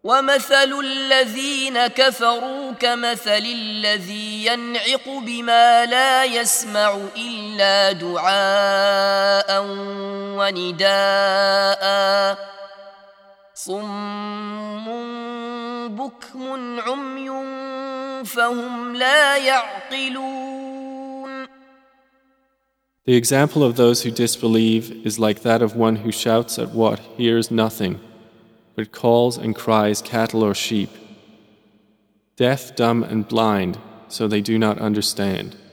ومثل الذين كفروا كمثل الذي ينعق بما لا يسمع إلا دعاء ونداء صم بكم عمي فهم لا يعقلون. The example of those who disbelieve is like that of one who shouts at what hears nothing, but calls and cries cattle or sheep. Deaf, dumb, and blind, so they do not understand.